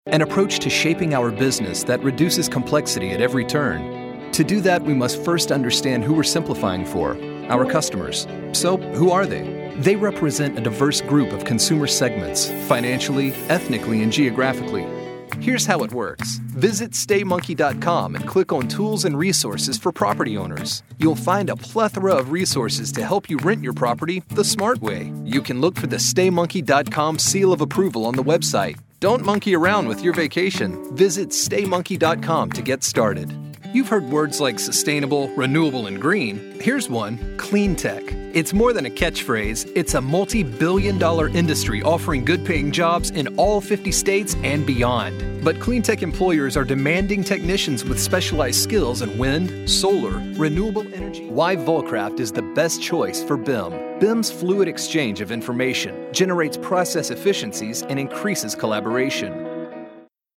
An approach to shaping our business that reduces complexity at every turn. To do that, we must first understand who we're simplifying for, our customers. So, who are they? They represent a diverse group of consumer segments, financially, ethnically, and geographically. Here's how it works. Visit StayMonkey.com and click on Tools and Resources for property owners. You'll find a plethora of resources to help you rent your property the smart way. You can look for the StayMonkey.com seal of approval on the website. Don't monkey around with your vacation. Visit StayMonkey.com to get started. You've heard words like sustainable, renewable, and green. Here's one, clean tech. It's more than a catchphrase. It's a multi-billion-dollar industry offering good-paying jobs in all 50 states and beyond. But clean tech employers are demanding technicians with specialized skills in wind, solar, renewable energy. Why Volcraft is the best choice for BIM. BIM's fluid exchange of information generates process efficiencies and increases collaboration.